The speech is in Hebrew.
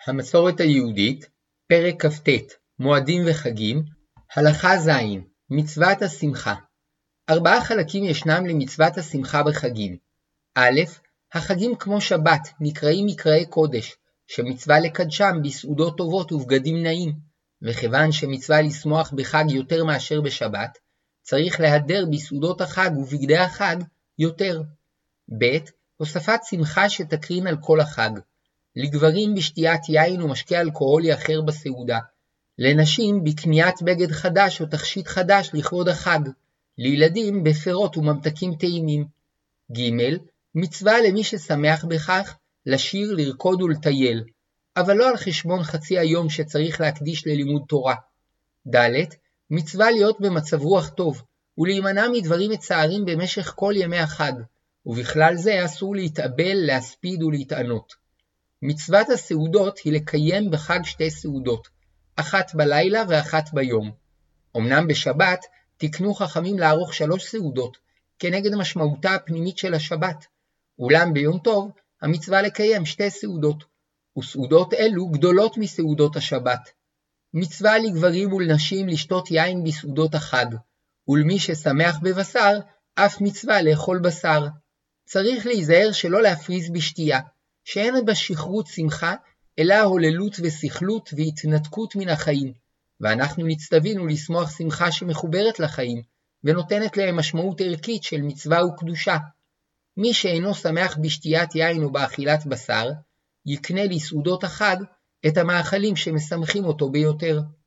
המסורת היהודית, פרק כ"ט, מועדים וחגים, הלכה ז', מצוות השמחה. 4 חלקים ישנם למצוות השמחה בחגים. א', החגים כמו שבת נקראים מקראי קודש, שמצווה לקדשם בסעודות טובות ובגדים נעים, וכיוון שמצווה לשמוח בחג יותר מאשר בשבת, צריך להדר בסעודות החג ובגדי החג יותר. ב', הוספת שמחה שתקרין על כל החג. לגברים בשתיית יין ומשקה אלכוהולי אחר בסעודה. לנשים בקניית בגד חדש או תכשיט חדש לכבוד החג. לילדים בפירות וממתקים טעימים. ג', מצווה למי ששמח בכך לשיר, לרקוד ולטייל, אבל לא על חשבון חצי היום שצריך להקדיש ללימוד תורה. ד', מצווה להיות במצב רוח טוב ולהימנע מדברים מצערים במשך כל ימי החג, ובכלל זה אסור להתאבל, להספיד ולהתענות. מצוות הסעודות היא לקיים בחג 2 סעודות, אחת בלילה ואחת ביום. אמנם בשבת תקנו חכמים לערוך 3 סעודות, כנגד משמעותה הפנימית של השבת, אולם ביום טוב המצווה לקיים 2 סעודות, וסעודות אלו גדולות מסעודות השבת. מצווה לגברים ולנשים לשתות יין בסעודות החג, ולמי ששמח בבשר, אף מצווה לאכול בשר. צריך להיזהר שלא להפריז בשתייה, שאין בה שכרות שמחה, אלא הוללות וסכלות והתנתקות מן החיים, ואנחנו נצטווינו לשמוח שמחה שמחוברת לחיים, ונותנת להם משמעות ערכית של מצווה וקדושה. מי שאינו שמח בשתיית יין או באכילת בשר, יקנה לסעודות החג את המאכלים שמשמחים אותו ביותר.